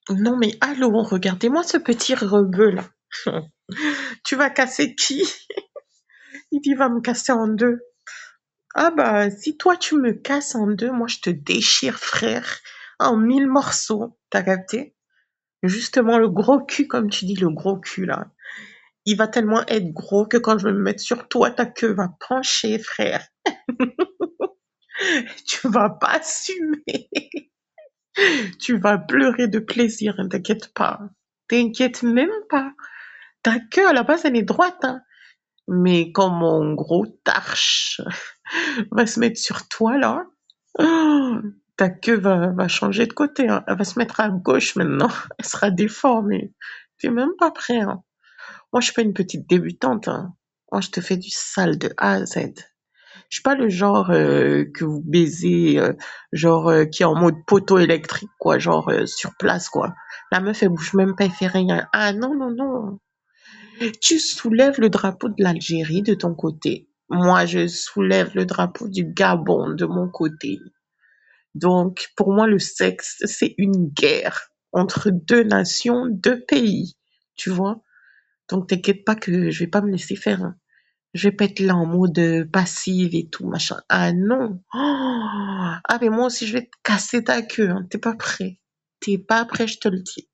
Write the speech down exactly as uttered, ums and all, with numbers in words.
Non mais allô, regardez-moi ce petit rebeu là. Tu vas casser qui? Il dit, va me casser en deux. Ah bah, si toi tu me casses en deux, moi je te déchire, frère, en mille morceaux. T'as capté? Justement, le gros cul, comme tu dis, le gros cul là. Il va tellement être gros que quand je vais me mettre sur toi, ta queue va pencher, frère. Tu vas pas assumer. Tu vas pleurer de plaisir, hein, t'inquiète pas. T'inquiète même pas. Ta queue, à la base, elle est droite, hein. Mais quand mon gros tarche va se mettre sur toi, là, oh, ta queue va, va changer de côté, hein. Elle va se mettre à gauche maintenant. Elle sera déformée. T'es même pas prêt, hein. Moi, je suis pas une petite débutante, hein. Moi, je te fais du sale de A à Z. Je suis pas le genre euh, que vous baisez, euh, genre euh, qui est en mode poteau électrique, quoi, genre euh, sur place, quoi. La meuf, elle bouge même pas, elle fait rien. Ah non, non, non. Tu soulèves le drapeau de l'Algérie de ton côté. Moi, je soulève le drapeau du Gabon de mon côté. Donc, pour moi, le sexe, c'est une guerre entre deux nations, deux pays. Tu vois? Donc, t'inquiète pas que je vais pas me laisser faire, hein. Je vais pas être là en mode euh, passive et tout, machin. Ah non. Oh, ah, mais moi aussi, je vais te casser ta queue, hein. T'es pas prêt. T'es pas prêt, je te le dis.